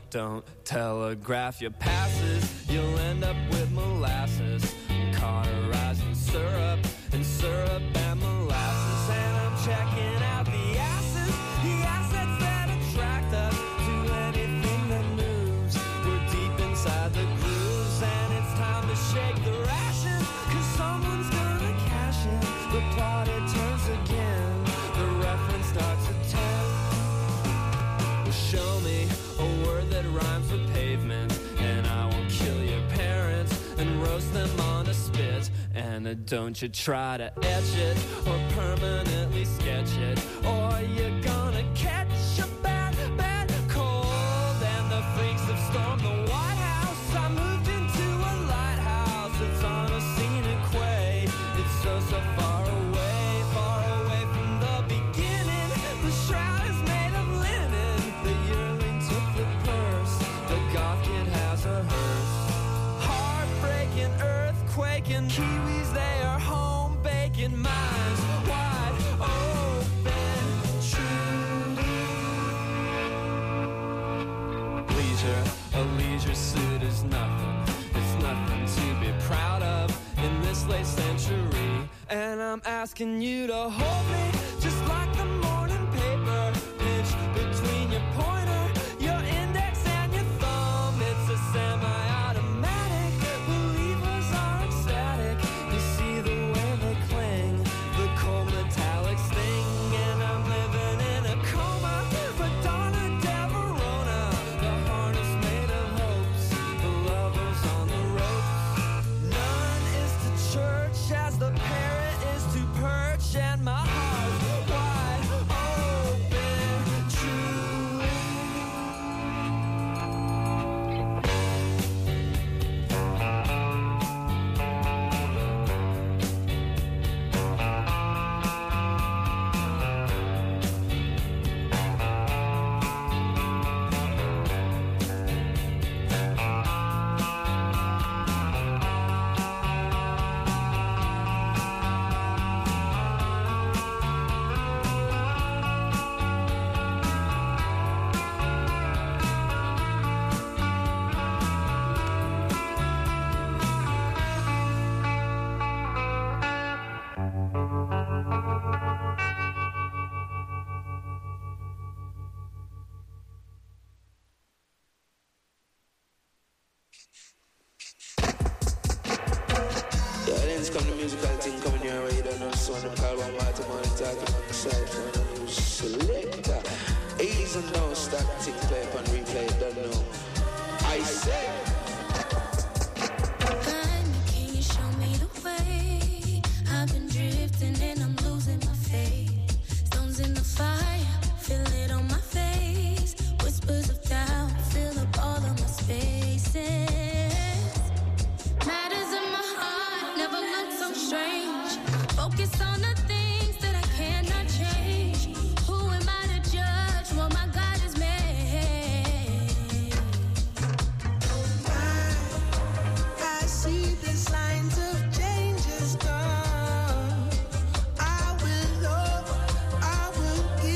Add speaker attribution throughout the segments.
Speaker 1: don't telegraph your passes. You'll end up with molasses, cauterized in syrup and molasses. And I'm checking out the assets that attract us to anything that moves. We're deep inside the grooves, and it's time to shake the rations, 'cause someone's gonna cash in. The plot, it turns again. The reference starts at 10. Well, show me a word that rhymes with pavement, and I will kill your parents and roast them on a spit. And don't you try to etch it or permanently sketch it, or you're gonna catch a bad cold. And the freaks have stormed the White House. I moved into a lighthouse. It's on a scenic way. It's so far away from the beginning. The shroud is made of linen. The yearling took the purse. The goth kid has a hearse. Heartbreaking, earthquaking Kiwis, they are home baking minds wide open. Truly, leisure, a leisure suit is nothing. It's nothing to be proud of in this late century. And I'm asking you to hold me just like the morning paper. Pinch between your pointer, your index and your thumb. It's a semi-automatic. Believers are ecstatic. You see the way they cling, the cold metallic sting. And I'm living in a coma, Madonna del Verona. The harness made of hopes, the lovers on the ropes. None is to church as the parrot is to perch, and my heart's wide open, truly.
Speaker 2: Yeah, then come the musical thing coming your way. You don't know, so I'm call one more time and talking on the side for a new selector. 80s and now start thing play up and replay, don't know. I say.
Speaker 3: Can you show me the way? I've been drifting and I'm losing my faith. Stones in the fire, feel it on my face. Whispers of doubt fill up all of my spaces. Matters in my heart never look so strange. Focus on the things that I cannot change. Who am I to judge what my God has made?
Speaker 4: I see the signs of change is come. I will love, I will give.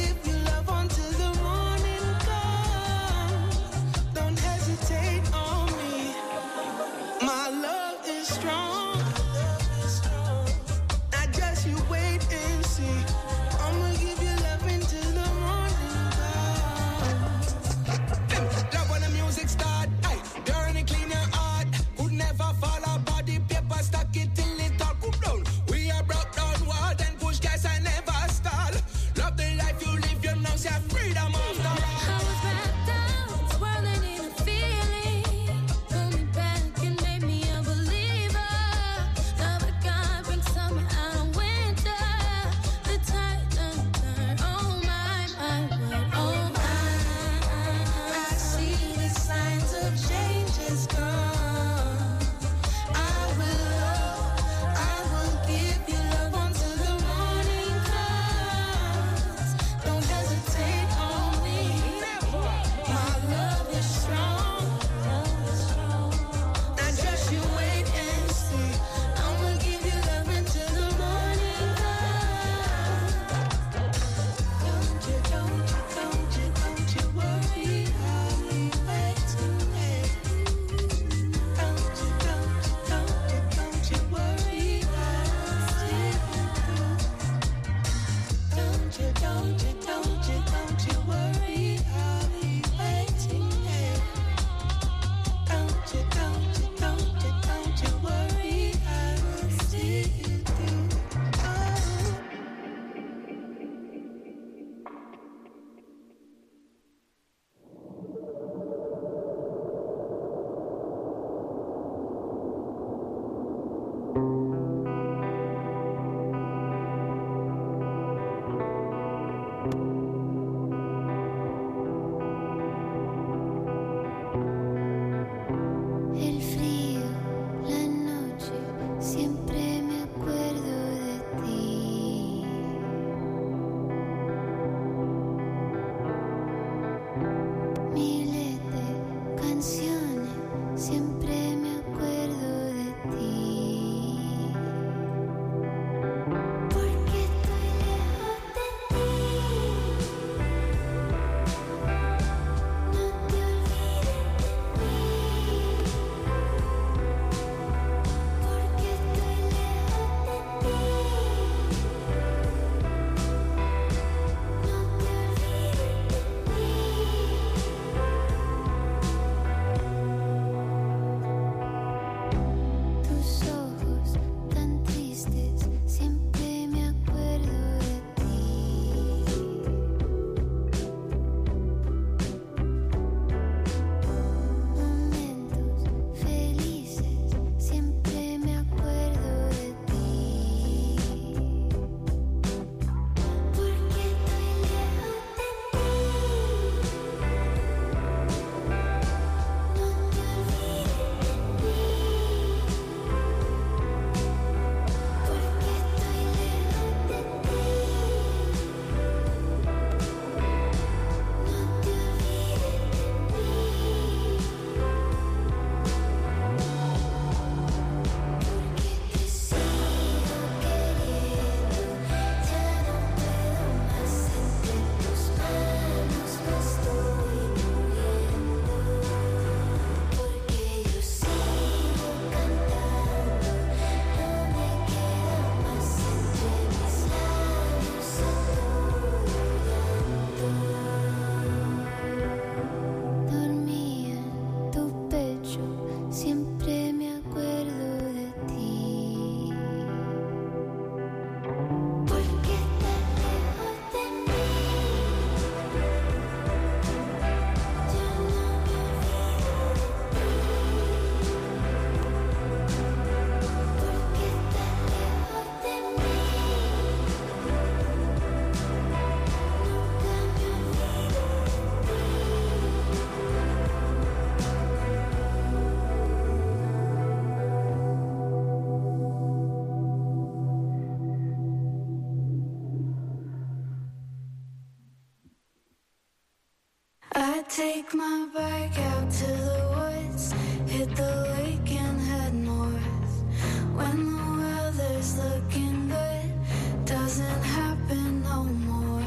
Speaker 3: take my bike out to the woods, hit the lake and head north. When the weather's looking good, doesn't happen no more.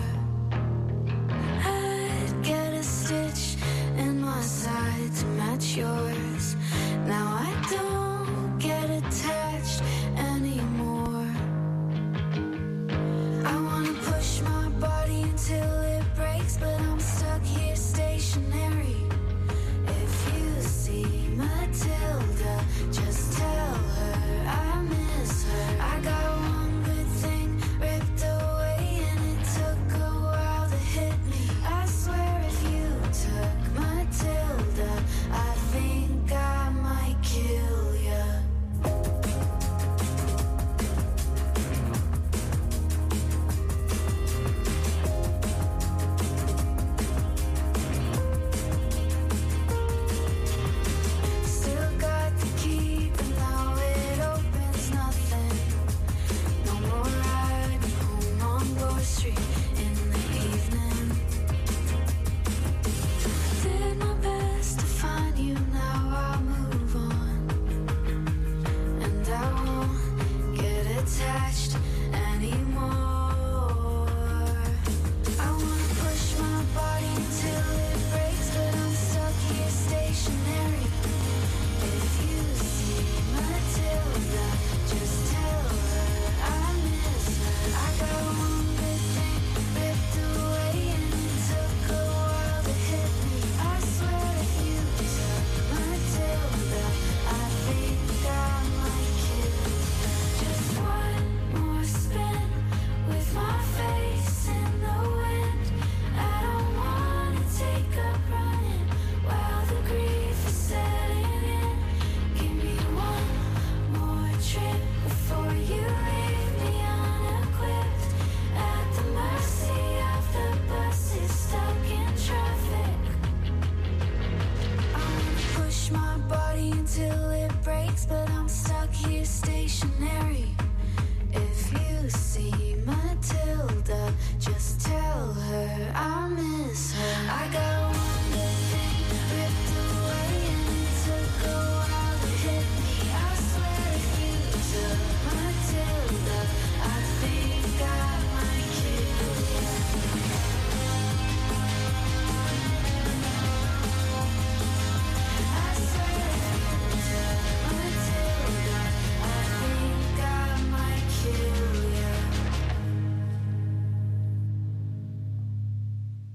Speaker 3: I'd get a stitch in my side to match yours. Now I don't get attached anymore. I wanna push my body until it breaks, but I'm stuck here stationary. If you see Matilda, just tell her I miss her. I got one good thing ripped away and it took a while to hit me. I swear if you took Matilda, I think I might kill ya. Still got the key, but now it opens nothing. No more riding home on Gore Street in the evening. Did my best to find you, now I'll move on. And I won't get attached anymore. I wanna push my body until it breaks, but I'm stuck here stationary. If you see Matilda, just tell her I miss her. I got one good thing ripped away and it took a while to hit me. I swear if you took Matilda, I think I might kill. Just one more spin with my face in the wind. I don't wanna take up running while the grief is setting in. Give me one more trip before you leave me unequipped, at the mercy of the buses stuck in traffic. I wanna push my body until it breaks, but I'm stuck here stationary. If you see Matilda, just tell her I miss her. I got one good thing ripped away and it took a while to hit me. I swear if you took Matilda, I think I might kill you. I swear if you took Matilda, I think I might kill you.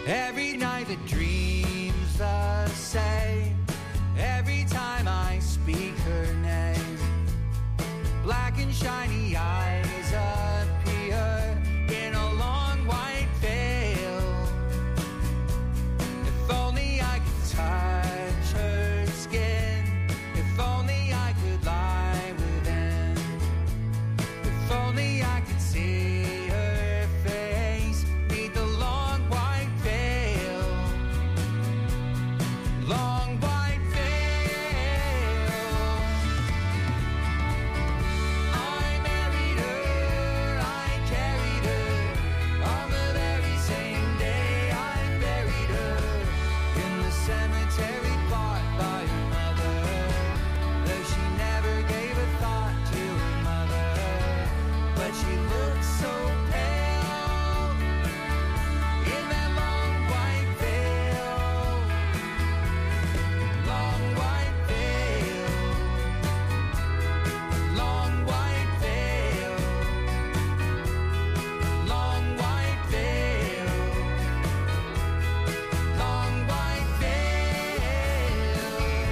Speaker 5: Every night the dream's the same. Every time I speak her name, black and shiny eyes appear in a long white veil. If only I could touch her skin, if only I could lie within, if only I could see her face beneath the long white veil. Long white veil. I married her, I carried her. On the very same day I buried her in the cemetery plot by her mother. Though she never gave a thought to her mother, but she looked so pale in that long white veil. Long white veil. Long white veil. Long white veil. Long white veil.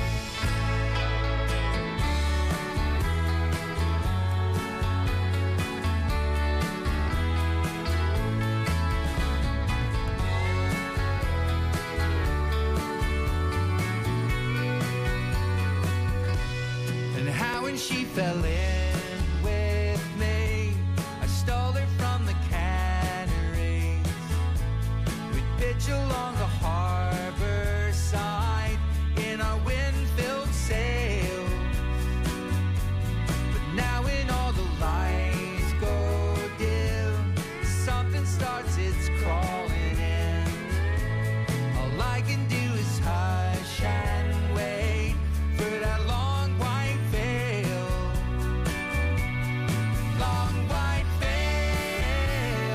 Speaker 5: And how when she fell in with me, I stole her from the canneries. We'd pitch along the harbor side in our wind-filled sails. But now when all the lights go dim, something starts its crawling in. All I can do is hush and wait for that long white veil. Long white veil.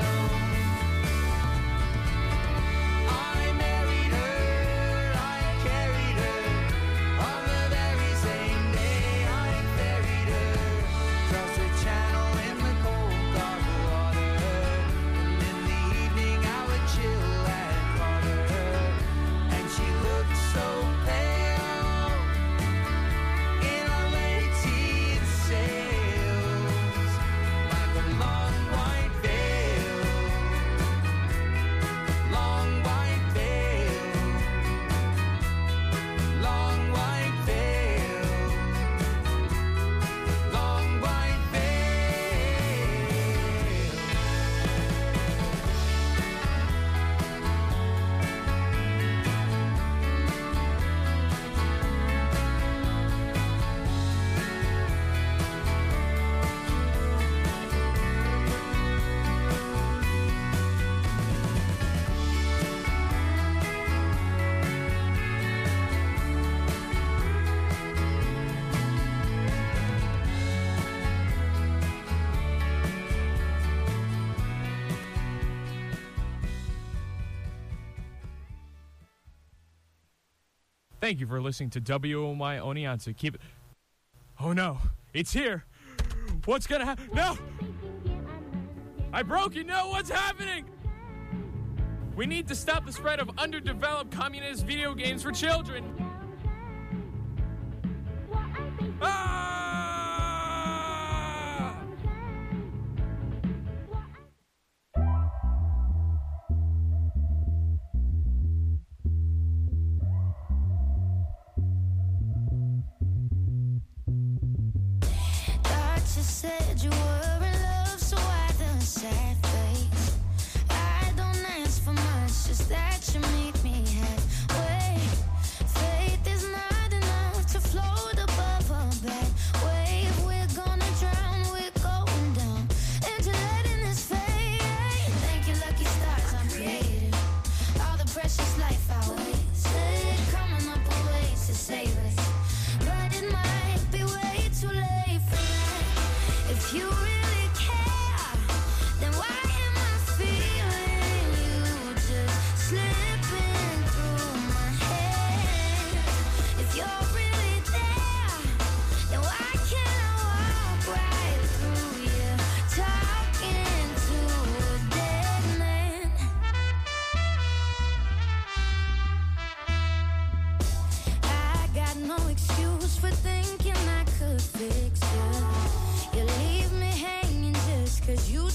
Speaker 5: I married her, I carried her. On the very same day I buried her. Across the channel in the cold dark water. And in the evening I would chill and call her. And she looked so pale in our lateen sails, like a long white veil. Long white veil. Long white veil. Long white
Speaker 6: Thank you for listening to WOMY Oneonta. Keep it. Oh no, it's here. What's gonna happen? No! I broke it. No, what's happening? We need to stop the spread of underdeveloped communist video games for children. Ah!
Speaker 3: Thought you said you were in love, so why the sad face? I don't ask for much, just that you meet me halfway. Faith is not enough to float above a bad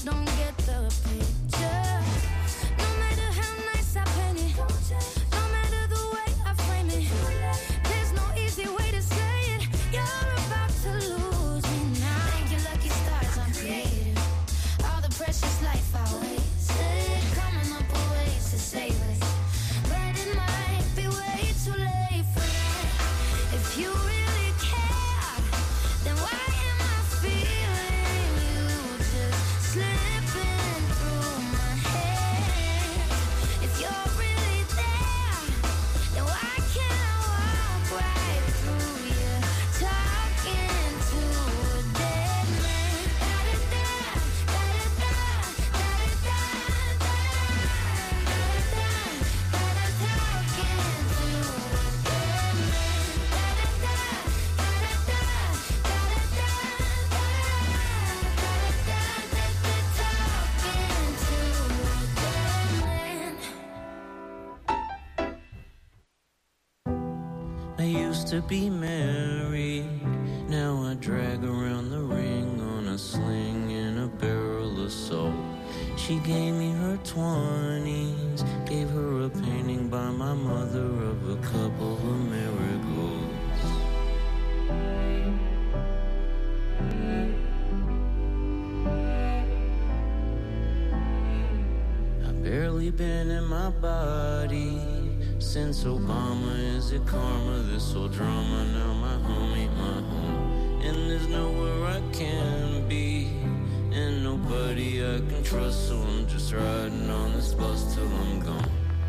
Speaker 3: don't get the picture. No matter how nice I paint it, no matter the way I frame it, there's no easy way to say it. You're about to lose me now. Thank you, lucky stars, I'm creative. All the precious life I wasted, coming up with ways to save it. But it might be way too late for that. If you really care, then why am I feeling you just slipping through my hands? If you're really there, then why can't I walk right through you, talking to a dead man? Da-da-da, da-da-da, da-da-da, da-da-da, talking to a dead man. Da-da-da, da-da-da,
Speaker 7: I used to be married, now I drag around the ring on a sling and a barrel of salt. She gave me her 20s, gave her a painting by my mother of a couple of marigolds. I've barely been in my body since Obama. Is it karma, this old drama? Now my home ain't my home, and there's nowhere I can be, and nobody I can trust, so I'm just riding on this bus till I'm gone.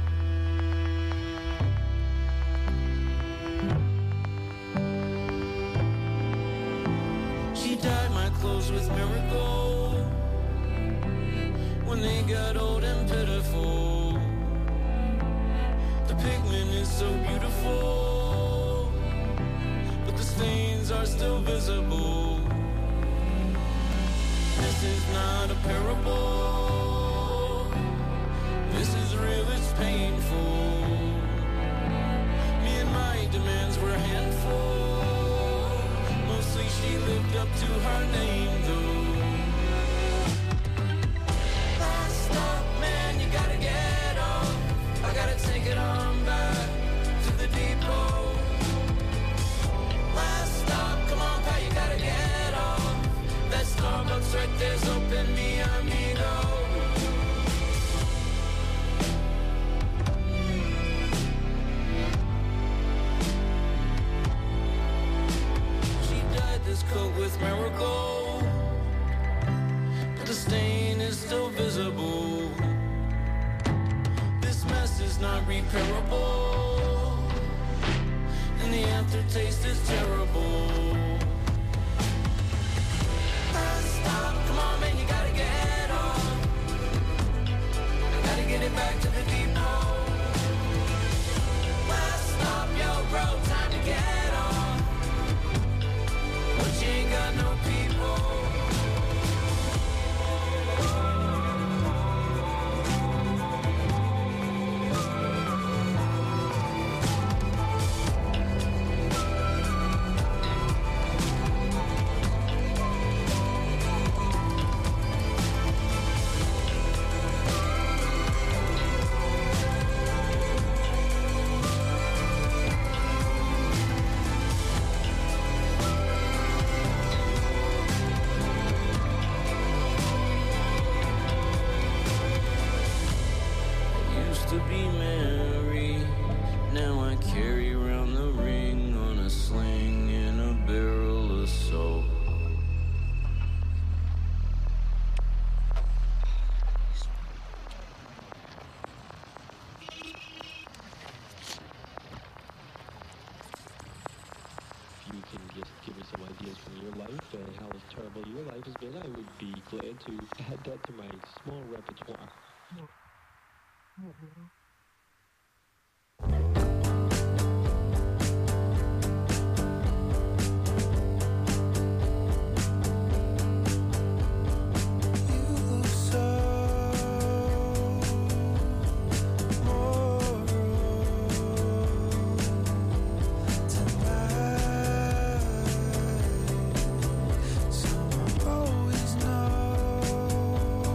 Speaker 7: She dyed my clothes with marigold when they got old and pitiful. The pigment is so beautiful, but the stains are still visible. This is not a parable, this is real, it's painful. Me and my demands were a handful, mostly she lived up to her name though. Last stop, man, you gotta get off, I gotta take it on back to the depot. Last stop, come on, pal, you gotta get off. That Starbucks right there's open, mi amigo. She dyed this coat with marigold, but the stain is still visible. This mess is not repairable, and the aftertaste is terrible. Last stop, come on man, you gotta get off, I gotta get it back to the depot. Last stop, yo bro, time to get off, but you ain't got no people. To be married, now I carry around the ring on a sling and a barrel of salt.
Speaker 8: If you can just give me some ideas from your life and how terrible your life has been, I would be glad to add that to my small repertoire.
Speaker 4: Always know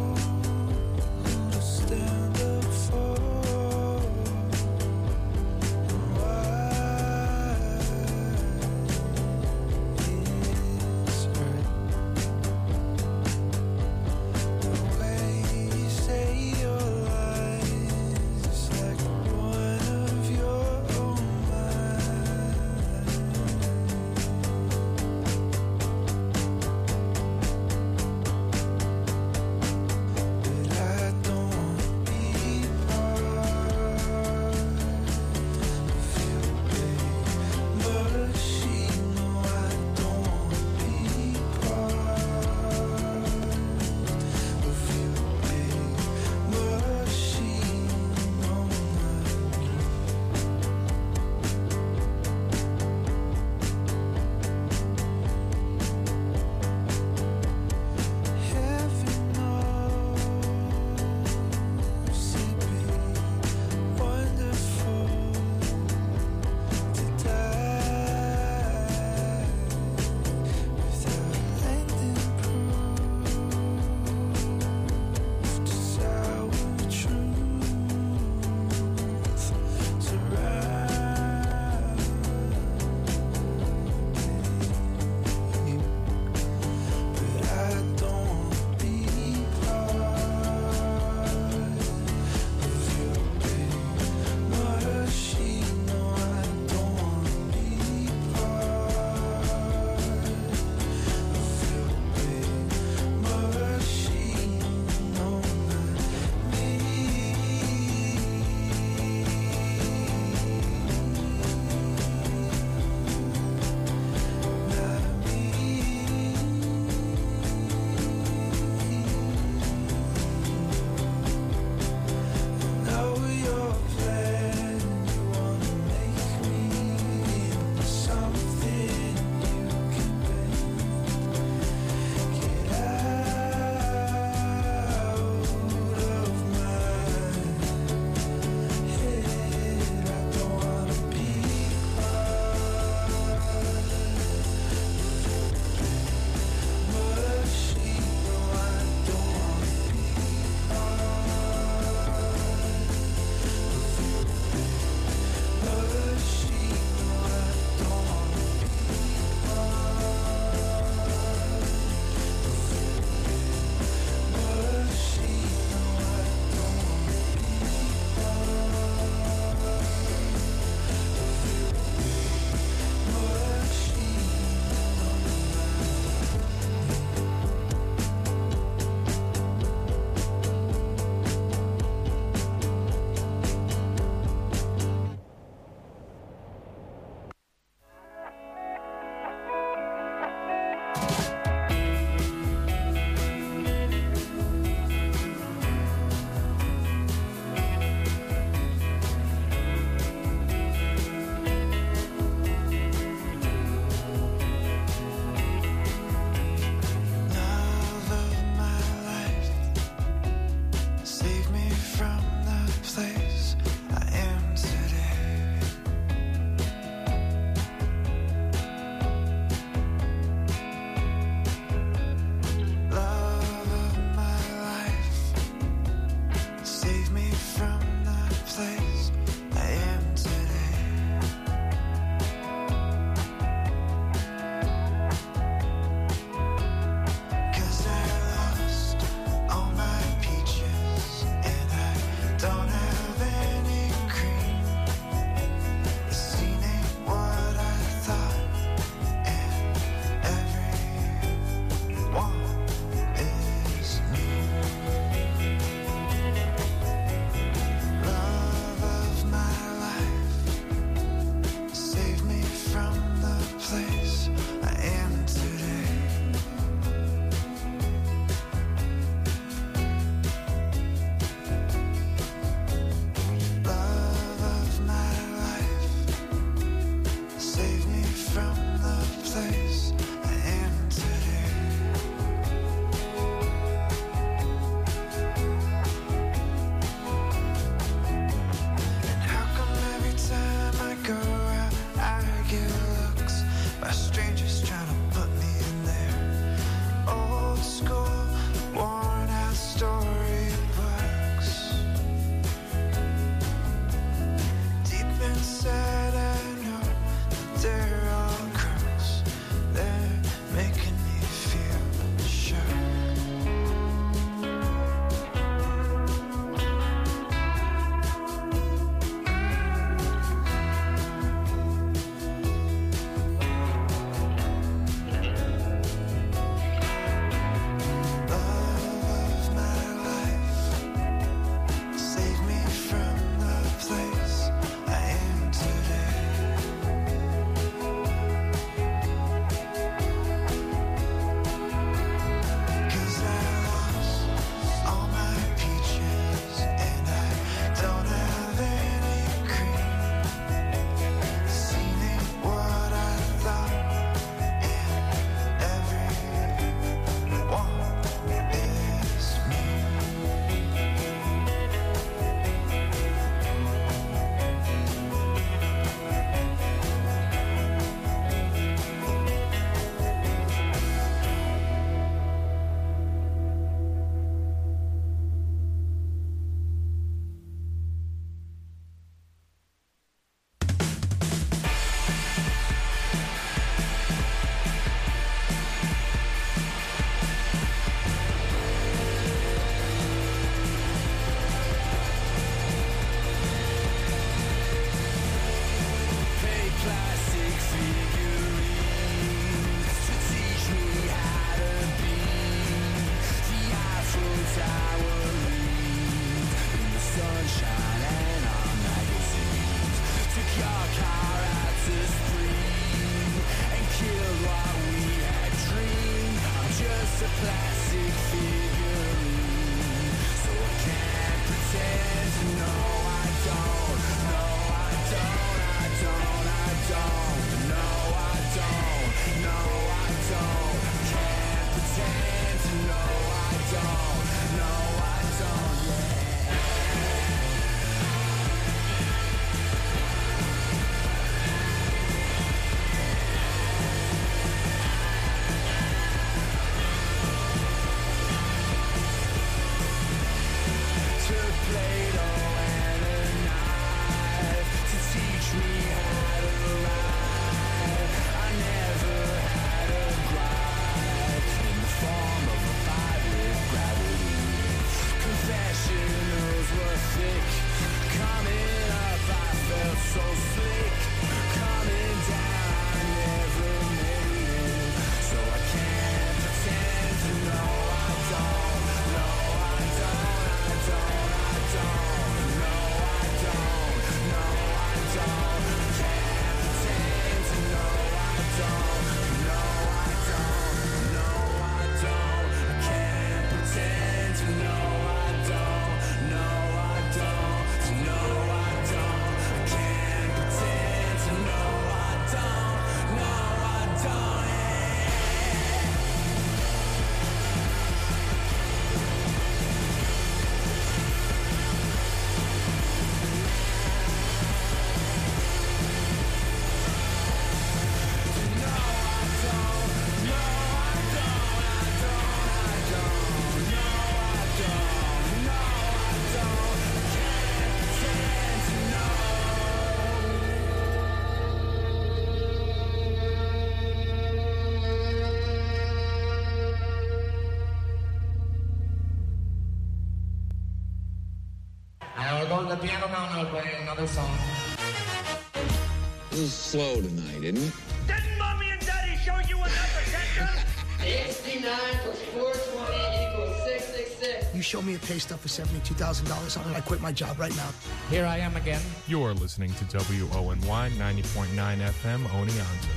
Speaker 9: the piano now, and I'll play another song.
Speaker 10: This is slow tonight, isn't it?
Speaker 11: Didn't Mommy and Daddy show you enough attention?
Speaker 12: 69 plus 420 equals 666.
Speaker 13: You show me a pay stub for $72,000 on it, I quit my job right now.
Speaker 9: Here I am again.
Speaker 6: You're listening to WONY 90.9 FM Oneonta.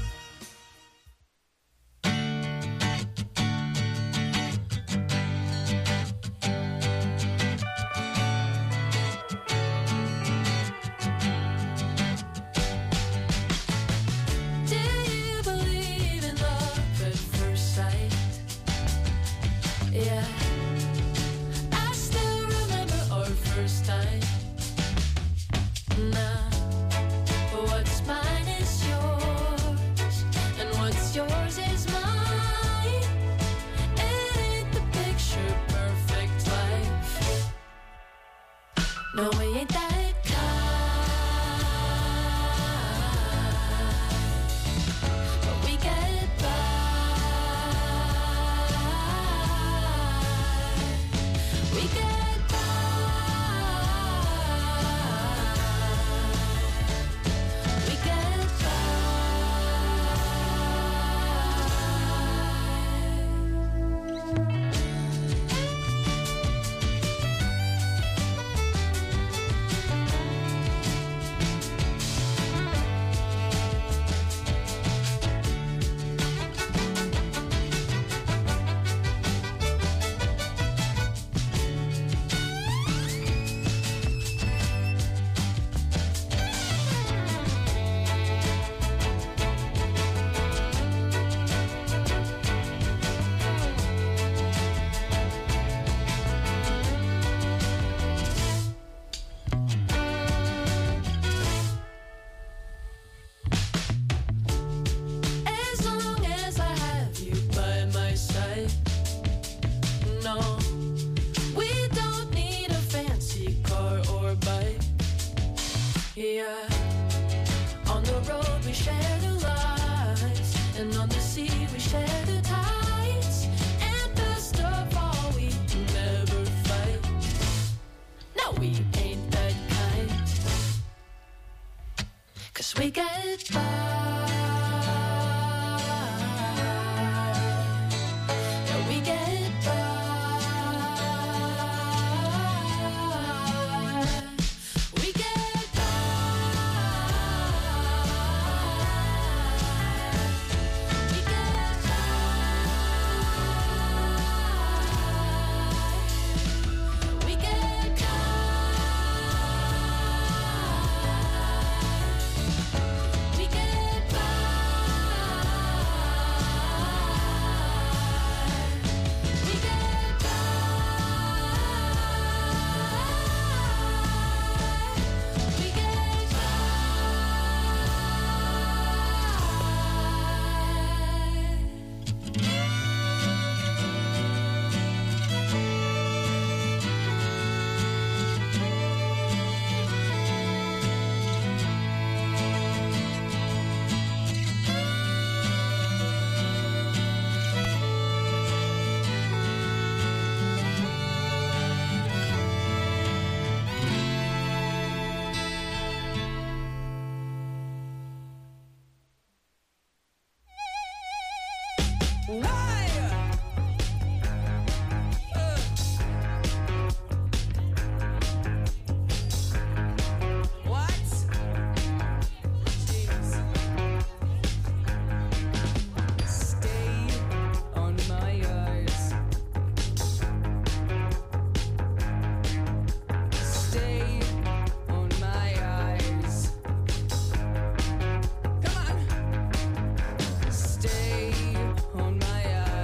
Speaker 3: No, we ain't that kind, but we get by. We get by. We get we get by. Yeah, we get by. We get by. We get by. We get by.
Speaker 14: Stay on my eyes.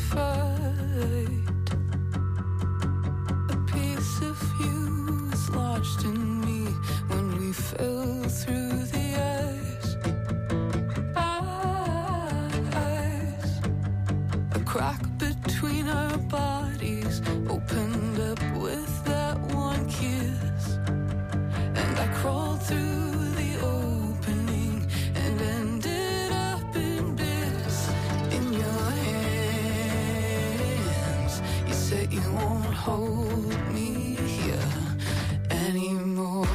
Speaker 14: fight. A piece of you is lodged in me when we fell through the ice. A crack between our bodies opened up with that one kiss, and I crawled through the opening and ended up in bits. In your hands, you said you won't hold me here anymore.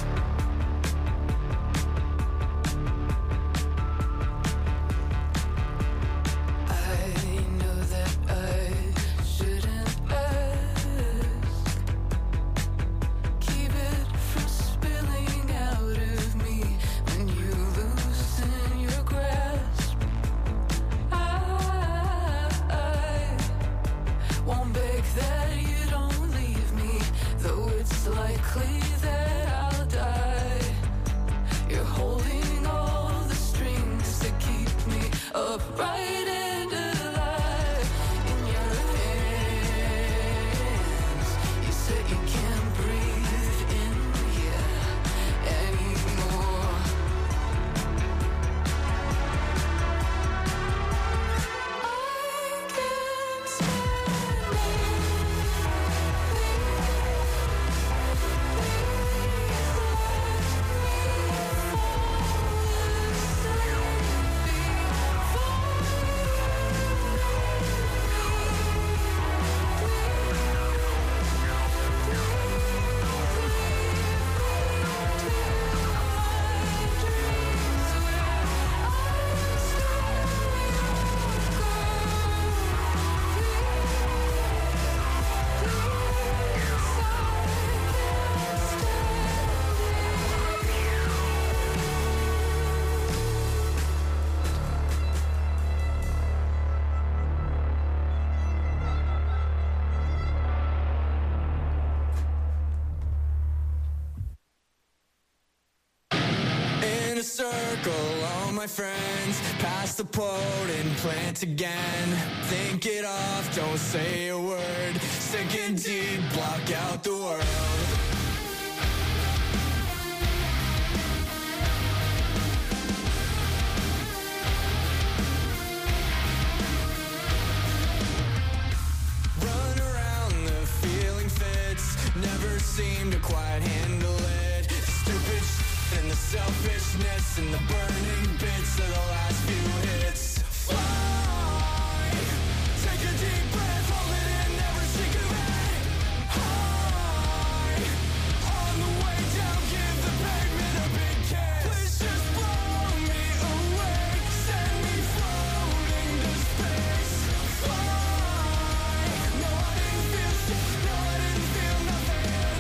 Speaker 14: Upright and alive. In your hands, you said you can't breathe in here anymore. I can't stand
Speaker 1: circle, all my friends, pass the potting plant again. Think it off, don't say a word. Sinking deep, block out the world. Run around, the feeling fits, never seem to quite handle it. Stupid and the selfishness and the burning bits of the last few hits. Fly, take a deep breath, hold it in, never sink away. High, on the way down, give the pavement a big kiss. Please just blow me away, send me floating to space. Fly, no I didn't feel shit, no I didn't feel nothing.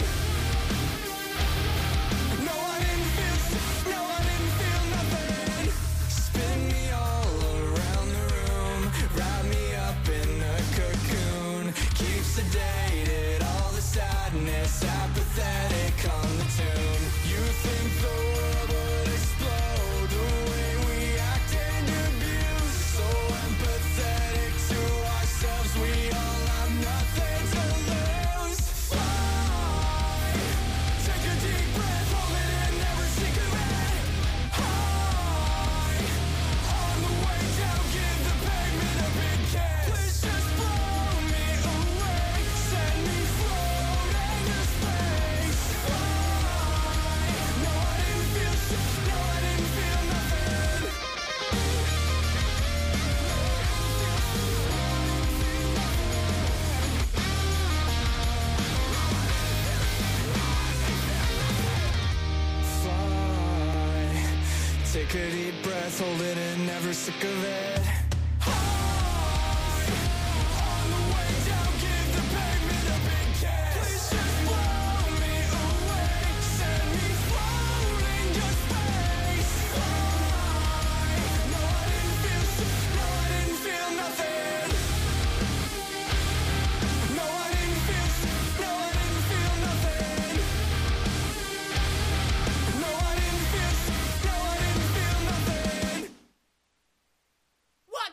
Speaker 1: No I didn't feel shit, no I didn't feel nothing. Spin me all around the room, wrap me up in a cocoon. Keep sedated, all the sadness, apathetic on the tune. You think the world would explode the way we act and abuse. So empathetic to ourselves, we all have nothing to lose. Fly, take a deep breath, hold it in, never sink away. High, on the way down, give the pavement a big kiss. Please just blow me away, send me floating to space. Fly, no I didn't feel shit, no I didn't feel nothing. Fly, take a deep breath, hold it in, never sick of it. High, on the way down, give the pavement a big kiss. Please just blow me away, send me floating to space. Fly, no I didn't feel shit, no I didn't feel nothing. No I didn't feel shit, no I didn't feel nothing. No I didn't feel shit, no I didn't feel nothing.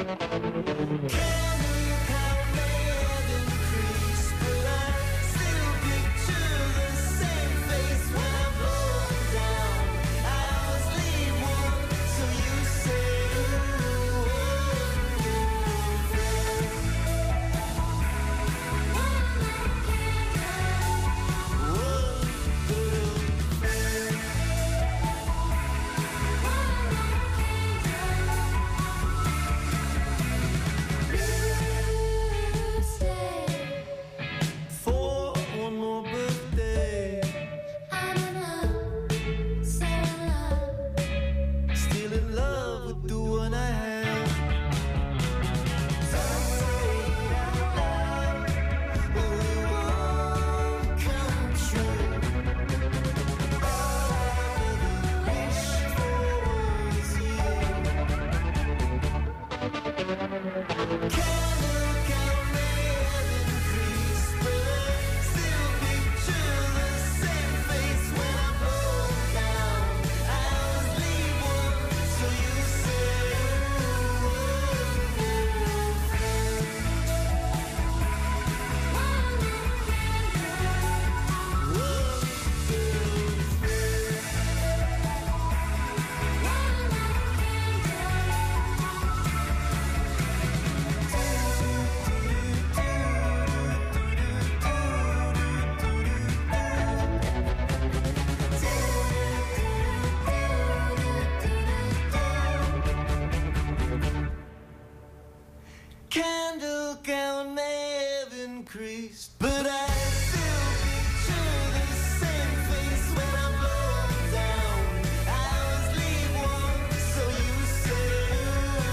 Speaker 15: Candle count may have increased, but I still picture the same face when I'm blown down. I always leave one, so you say you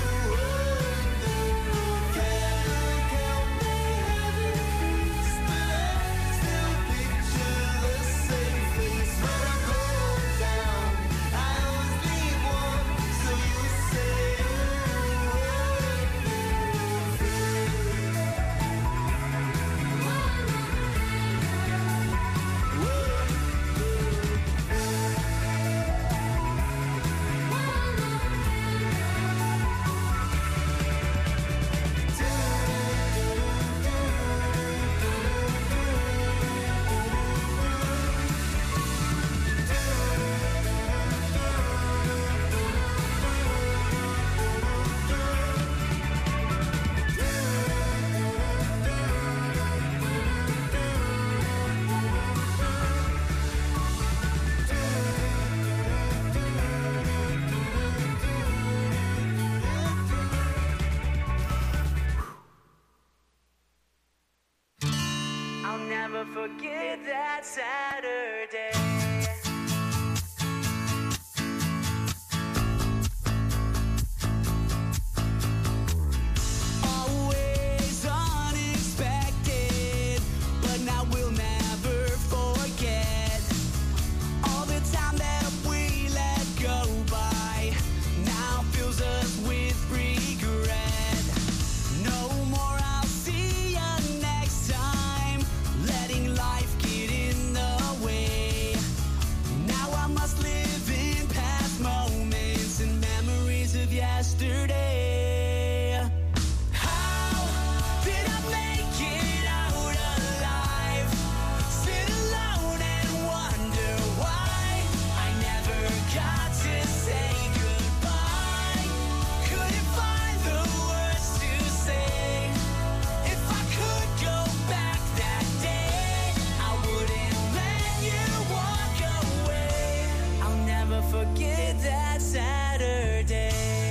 Speaker 15: would. Candle count may have increased, but I still picture the same face when I'm blown down. I always leave one, so you say you
Speaker 16: I'll never forget that Saturday.
Speaker 5: Always unexpected, but now we'll never forget all the time that we let go by. Now fills us with regret. No more, I'll see ya next time. Letting life get in the way. Now I must live in past moments and memories of yesterday. How did I make it out alive? Sit alone and wonder why I never got to say goodbye. Couldn't find the words to say. If I could go back that day, I wouldn't let you walk away. I'll never forget that Saturday.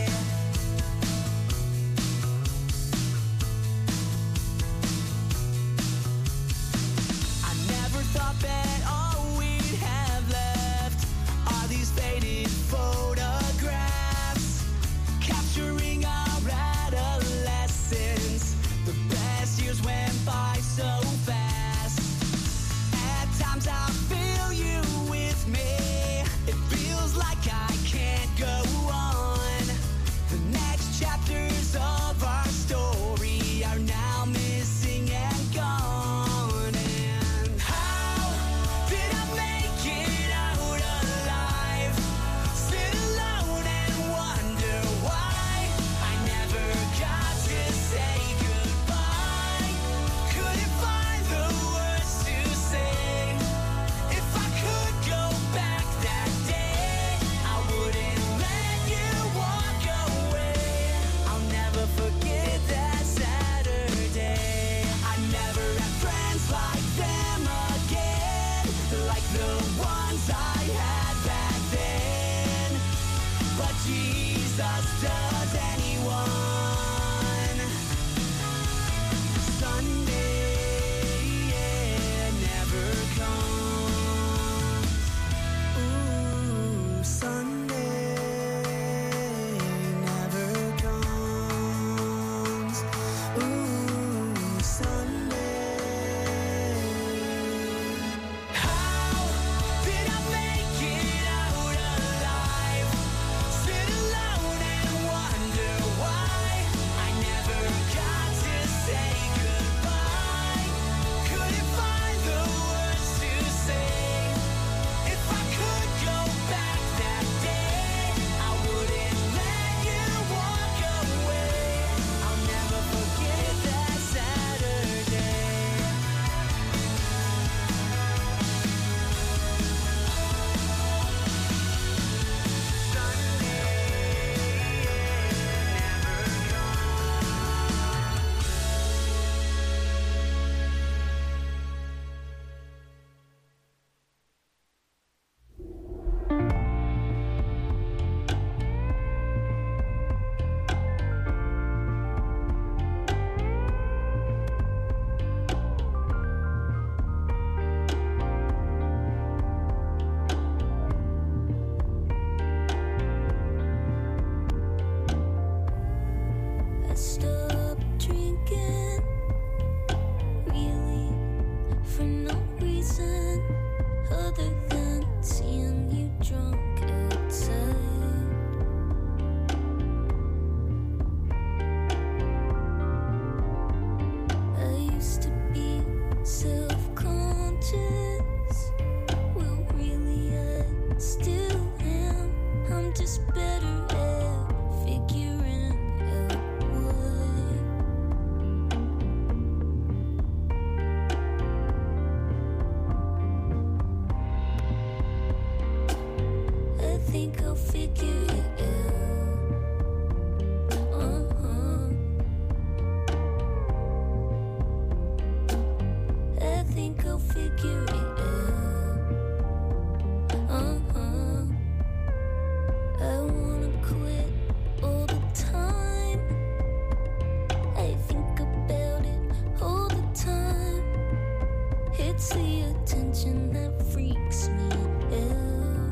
Speaker 5: I never thought that all we'd have left are these faded photographs capturing our adolescence. The best years went by so fast. At times I feel you with me. It feels like I can't go on. The next chapters of our story are now missing and gone. And how did I make it out alive? Sit alone and wonder why I never got
Speaker 3: I'm just better at figuring out why. I think I'll figure it out. I think I'll figure it out. I wanna quit all the time. I think about it all the time. It's the attention that freaks me out.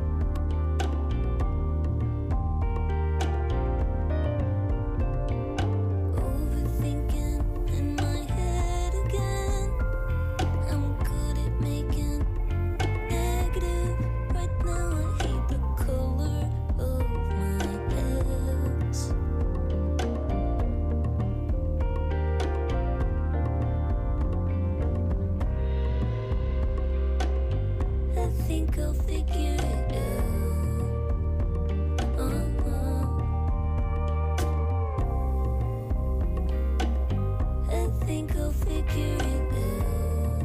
Speaker 3: Overthinking in my head again. I'm good at making negative. Right now I hate the color of my house. I think I'll figure it out. I think I'll figure it out.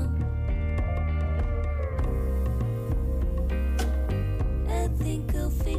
Speaker 3: I think I'll figure